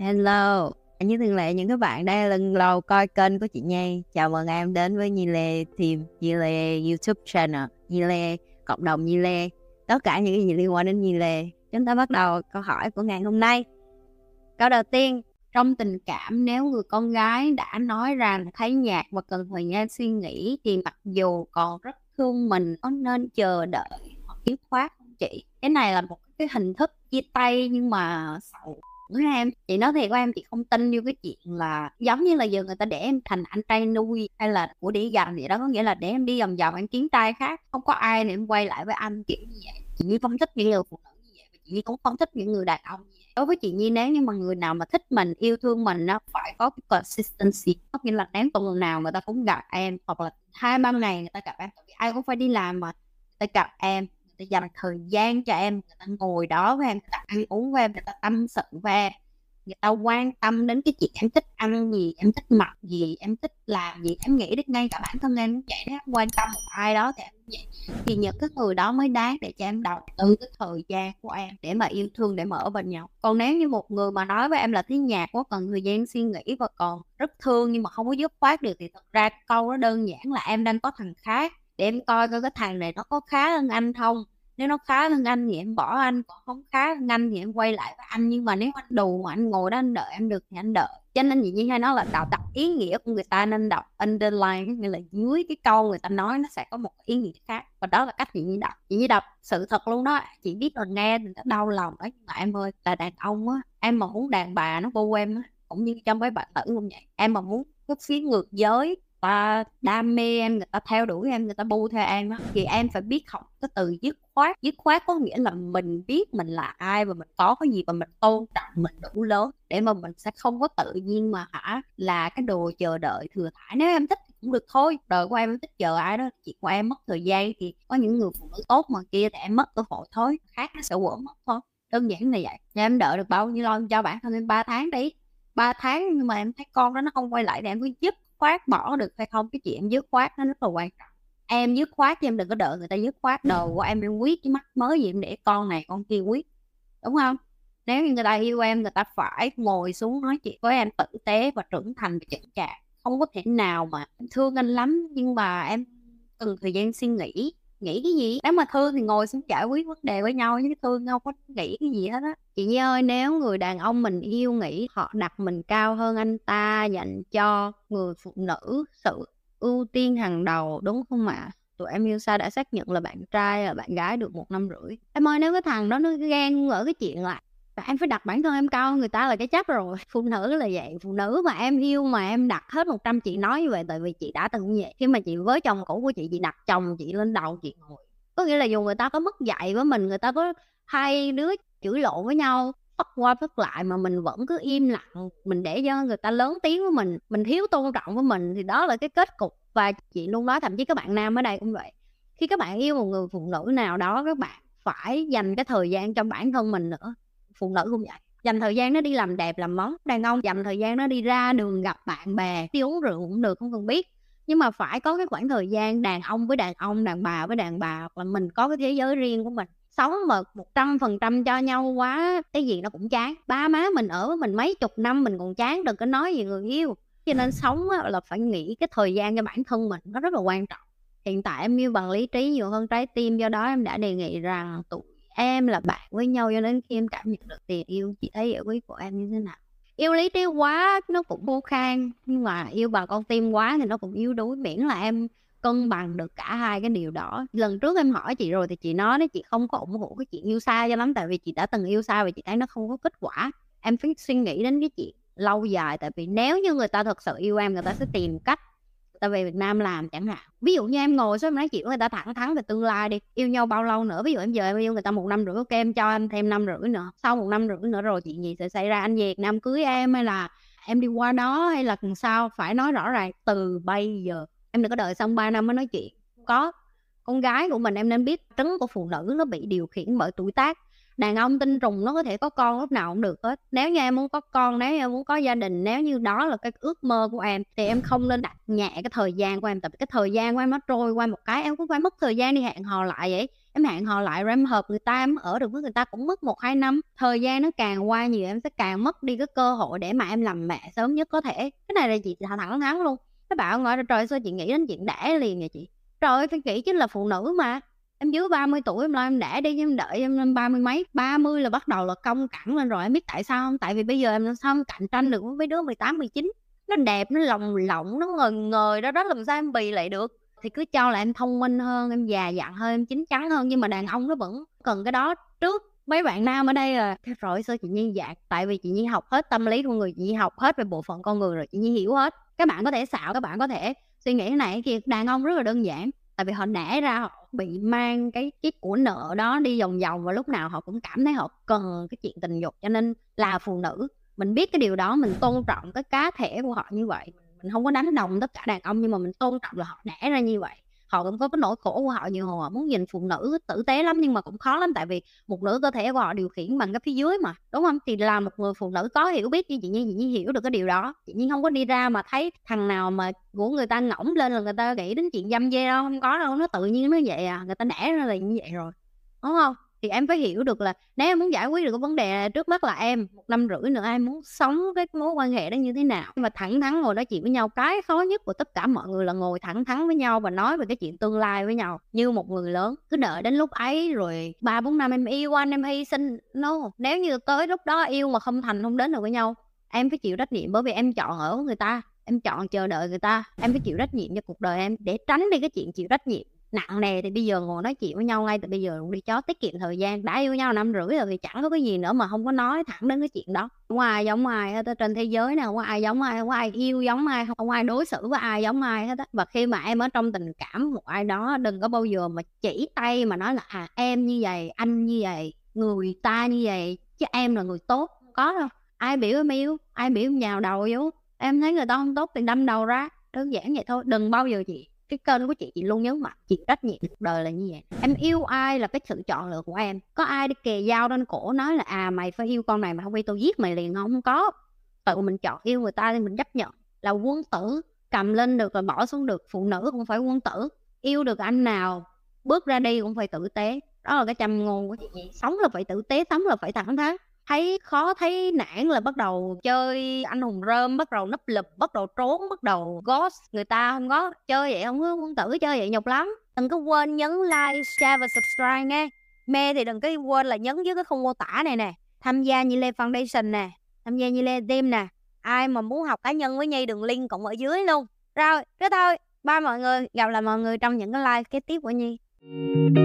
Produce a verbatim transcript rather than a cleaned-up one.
Hello, như thường lệ những các bạn đang lần lâu coi kênh của chị Nhi. Chào mừng em đến với Nhi Lê Team, Nhi Lê YouTube channel, Nhi Lê, cộng đồng Nhi Lê. Tất cả những cái gì liên quan đến Nhi Lê. Chúng ta bắt đầu câu hỏi của ngày hôm nay. Câu đầu tiên, trong tình cảm nếu người con gái đã nói rằng thấy nhạt và cần thời gian suy nghĩ thì mặc dù còn rất thương mình có nên chờ đợi hoặc dứt khoát không chị? Cái này là một cái hình thức chia tay nhưng mà xạo nữa em. Chị nói thiệt của em, chị không tin vô cái chuyện là giống như là giờ người ta để em thành anh trai nuôi hay là của đĩ gành vậy đó. Có nghĩa là để em đi vòng vòng em kiếm trai khác, không có ai để em quay lại với anh kiểu như vậy. Chị Nhi không thích những người phụ nữ như vậy, và chị Nhi cũng không thích những người đàn ông như vậy. Đối với chị Nhi, nếu như mà người nào mà thích mình, yêu thương mình, nó phải có cái consistency. Có nghĩa là nếu tuần nào người ta cũng gặp em, hoặc là hai ba ngày người ta gặp em, tại vì ai cũng phải đi làm mà, người ta gặp em, người ta dành thời gian cho em, người ta ngồi đó với em, người ta ăn uống với em, người ta tâm sự với em, người ta quan tâm đến cái chuyện em thích ăn gì, em thích mặc gì, em thích làm gì. Em nghĩ đến ngay cả bản thân em cũng vậy đó, em quan tâm một ai đó thì em cũng vậy. Thì những cái người đó mới đáng để cho em đầu tư cái thời gian của em để mà yêu thương, để mà ở bên nhau. Còn nếu như một người mà nói với em là thấy nhạt quá, cần thời gian suy nghĩ và còn rất thương nhưng mà không có dứt khoát được, thì thật ra câu đó đơn giản là em đang có thằng khác, để em coi coi cái thằng này nó có khá hơn anh không. Nếu nó khá hơn anh thì em bỏ anh, còn không khá hơn anh thì em quay lại với anh. Nhưng mà nếu anh đù mà anh ngồi đó anh đợi em được thì anh đợi. Cho nên chị Nhi hay nói là đọc đọc ý nghĩa của người ta nên đọc underline, nghĩa là dưới cái câu người ta nói nó sẽ có một ý nghĩa khác, và đó là cách chị Nhi đọc. Chị Nhi đọc sự thật luôn đó. Chị biết là nghe thì nó đau lòng đó, nhưng mà em ơi, là đàn ông á, em mà muốn đàn bà nó bu em á, cũng như trong với bạn tử cũng vậy. Em mà muốn cái phía ngược giới ta đam mê em, người ta theo đuổi em, người ta bu theo em á, thì em phải biết học cái từ dứt khoát. Dứt khoát có nghĩa là mình biết mình là ai và mình có cái gì, và mình tôn trọng mình đủ lớn để mà mình sẽ không có tự nhiên mà hả là cái đồ chờ đợi thừa thãi. Nếu em thích thì cũng được thôi, đời của em em thích chờ ai đó, chuyện của em mất thời gian. Thì có những người phụ nữ tốt mà kia thì em mất cơ hội thôi, khác nó sẽ quẩn mất thôi, đơn giản là vậy. Nhà em đợi được bao nhiêu lâu, cho bản thân em ba tháng đi, ba tháng nhưng mà em thấy con đó nó không quay lại thì em cứ dứt khoát bỏ được hay không. Cái chuyện dứt khoát nó rất là quan trọng. Em dứt khoát chứ em đừng có đợi người ta dứt khoát. Đầu của em em quyết chứ mắc mới gì em để con này con kia quyết, đúng không? Nếu như người ta yêu em, người ta phải ngồi xuống nói chuyện với em tử tế và trưởng thành và chững chạc. Không có thể nào mà em thương anh lắm nhưng mà em cần thời gian suy nghĩ. Nghĩ cái gì? Nếu mà thương thì ngồi xuống giải quyết vấn đề với nhau, chứ thương không có nghĩ cái gì hết á. Chị Nhi ơi, nếu người đàn ông mình yêu nghĩ họ đặt mình cao hơn anh ta, dành cho người phụ nữ sự ưu tiên hàng đầu, đúng không ạ? À? Tụi em yêu xa đã xác nhận là bạn trai là bạn gái được một năm rưỡi. Em ơi, nếu cái thằng đó nó ghen ở cái chuyện là em phải đặt bản thân em cao hơn người ta là cái chắc rồi. Phụ nữ là vậy. Phụ nữ mà em yêu mà em đặt hết một trăm, chị nói như vậy tại vì chị đã từng như vậy. Khi mà chị với chồng cũ của chị, chị đặt chồng chị lên đầu chị ngồi. Có nghĩa là dù người ta có mất dạy với mình, người ta có hai đứa chửi lộn với nhau phất qua phất lại mà mình vẫn cứ im lặng, mình để cho người ta lớn tiếng với mình, mình thiếu tôn trọng với mình, thì đó là cái kết cục. Và chị luôn nói, thậm chí các bạn nam ở đây cũng vậy, khi các bạn yêu một người phụ nữ nào đó, các bạn phải dành cái thời gian cho bản thân mình nữa. Phụ nữ cũng vậy, dành thời gian nó đi làm đẹp làm món. Đàn ông dành thời gian nó đi ra đường gặp bạn bè, đi uống rượu cũng được, không cần biết, nhưng mà phải có cái khoảng thời gian đàn ông với đàn ông, đàn bà với đàn bà, hoặc là mình có cái thế giới riêng của mình. Sống mà một trăm phần trăm cho nhau quá, cái gì nó cũng chán. Ba má mình ở với mình mấy chục năm mình còn chán, đừng có nói gì người yêu. Cho nên sống là phải nghĩ cái thời gian cho bản thân mình, nó rất là quan trọng. Hiện tại em yêu bằng lý trí nhiều hơn trái tim, do đó em đã đề nghị rằng tụi em là bạn với nhau cho đến khi em cảm nhận được tiền yêu. Chị thấy giải quyết của em như thế nào? Yêu lý trí quá nó cũng vô khan, nhưng mà yêu bằng con tim quá thì nó cũng yếu đuối, miễn là em cân bằng được cả hai cái điều đó. Lần trước em hỏi chị rồi thì chị nói đấy, chị không có ủng hộ cái chuyện yêu xa cho lắm, tại vì chị đã từng yêu xa và chị thấy nó không có kết quả. Em phải suy nghĩ đến cái chuyện lâu dài, tại vì nếu như người ta thật sự yêu em, người ta sẽ tìm cách ta về Việt Nam làm chẳng hạn. Ví dụ như em ngồi xuống em nói chuyện với người ta thẳng thắn về tương lai đi, yêu nhau bao lâu nữa. Ví dụ em giờ em yêu người ta một năm rưỡi, ok em cho em thêm năm rưỡi nữa, sau một năm rưỡi nữa rồi chuyện gì sẽ xảy ra? Anh về Việt Nam cưới em hay là em đi qua đó hay là sao? Phải nói rõ ràng từ bây giờ. Em đừng có đợi xong ba năm mới nói chuyện. Có con gái của mình em nên biết trứng của phụ nữ nó bị điều khiển bởi tuổi tác. Đàn ông tinh trùng nó có thể có con lúc nào cũng được hết. Nếu như em muốn có con, nếu như em muốn có gia đình, nếu như đó là cái ước mơ của em, thì em không nên đặt nhẹ cái thời gian của em. Tại vì cái thời gian của em nó trôi qua một cái, em cũng phải mất thời gian đi hẹn hò lại vậy. Em hẹn hò lại rồi em hợp người ta, em ở được với người ta cũng mất một hai năm. Thời gian nó càng qua nhiều em sẽ càng mất đi cái cơ hội để mà em làm mẹ sớm nhất có thể. Cái này là chị thẳng thẳng thắn luôn. Các bạn hỏi trời sao chị nghĩ đến chuyện đẻ liền vậy chị? Trời ơi, phải nghĩ chứ là phụ nữ mà. Em dưới ba mươi tuổi em lo em đẻ đi, em đợi em lên ba mươi mấy, ba mươi là bắt đầu là cong cẳng lên rồi. Em biết tại sao hông? Tại vì bây giờ em làm sao em cạnh tranh được với mấy đứa mười tám, mười chín. Nó đẹp, nó lồng lộng, nó ngời ngời đó đó, làm sao em bì lại được. Thì cứ cho là em thông minh hơn, em già dặn hơn, em chín chắn hơn, nhưng mà đàn ông nó vẫn cần cái đó trước. Mấy bạn nam ở đây à, "Trời ơi, sao chị Nhi dạt?" Tại vì chị Nhi học hết tâm lý con người, chị Nhi học hết về bộ phận con người rồi, chị Nhi hiểu hết. Các bạn có thể xạo, các bạn có thể suy nghĩ cái này cái kia, đàn ông rất là đơn giản, tại vì họ nể ra họ bị mang cái cái của nợ đó đi vòng vòng và lúc nào họ cũng cảm thấy họ cần cái chuyện tình dục, cho nên là phụ nữ, mình biết cái điều đó, mình tôn trọng cái cá thể của họ như vậy. Mình hông có đánh đồng tất cả đàn ông nhưng mà mình tôn trọng là họ đẻ ra như vậy. Họ cũng có cái nỗi khổ của họ, nhiều hồi họ muốn nhìn phụ nữ tử tế lắm nhưng mà cũng khó lắm, tại vì một nửa cơ thể của họ điều khiển bằng cái phía dưới mà, đúng hông? Thì là một người phụ nữ có hiểu biết như chị Nhi, chị Nhi hiểu được cái điều đó. Chị Nhi hông có đi ra mà thấy thằng nào mà của người ta ngỗng lên là người ta nghĩ đến chuyện dăm dê đâu, hông có đâu, nó tự nhiên nó vậy à, người ta đẻ ra là như vậy rồi, đúng hông? Thì em phải hiểu được là nếu em muốn giải quyết được cái vấn đề trước mắt là em, một năm rưỡi nữa em muốn sống cái mối quan hệ đó như thế nào. Nhưng mà thẳng thắn ngồi nói chuyện với nhau, cái khó nhất của tất cả mọi người là ngồi thẳng thắn với nhau và nói về cái chuyện tương lai với nhau như một người lớn. Cứ đợi đến lúc ấy rồi ba, bốn năm em yêu anh, em hy sinh, no. Nếu như tới lúc đó yêu mà không thành, không đến được với nhau, em phải chịu trách nhiệm bởi vì em chọn ở với người ta, em chọn chờ đợi người ta, em phải chịu trách nhiệm cho cuộc đời em để tránh đi cái chuyện chịu trách nhiệm nặng nề. Thì bây giờ ngồi nói chuyện với nhau ngay từ bây giờ luôn đi cho tiết kiệm thời gian. Đã yêu nhau năm rưỡi rồi thì chẳng có cái gì nữa mà hông có nói thẳng đến cái chuyện đó. Hông có ai giống ai hết á, trên thế giới này hông có ai giống ai, hông có ai yêu giống ai, hông có ai đối xử với ai giống ai hết á. Và khi mà em ở trong tình cảm một ai đó, đừng có bao giờ mà chỉ tay mà nói là, à, em như vầy, anh như vầy, người ta như vầy, chứ em là người tốt, hông có đâu. Ai biểu em yêu, ai biểu em nhào đầu vô, em thấy người ta hông tốt thì đâm đầu ra, đơn giản vậy thôi. Đừng bao giờ chị cái kênh của chị, chị luôn nhấn mạnh chịu trách nhiệm cuộc đời là như vậy. Em yêu ai là cái sự chọn lựa của em. Có ai đi kề dao lên cổ nói là, à, mày phải yêu con này, mày hông yêu tao giết mày liền hông? Hông có. Tự mình chọn yêu người ta thì mình chấp nhận. Là quân tử, cầm lên được rồi bỏ xuống được, phụ nữ cũng phải quân tử. Yêu được anh nào, bước ra đi cũng phải tử tế. Đó là cái châm ngôn của chị Nhi. Sống là phải tử tế, sống là phải thẳng thắn. Thấy khó, thấy nản là bắt đầu chơi anh hùng rơm, bắt đầu núp lùm, bắt đầu trốn, bắt đầu ghost người ta, hông có. Chơi vậy hông có quân tử, chơi vậy nhục lắm. Đừng có quên nhấn like, share và subscribe nghe. Mê thì đừng có quên là nhấn dưới cái khung mô tả này nè. Tham gia Nhi Lê Foundation nè, tham gia Nhi Lê Team nè. Ai mà muốn học cá nhân với Nhi đường link cũng ở dưới luôn. Rồi, thế thôi. Bye mọi người, gặp lại mọi người trong những cái live kế tiếp của Nhi.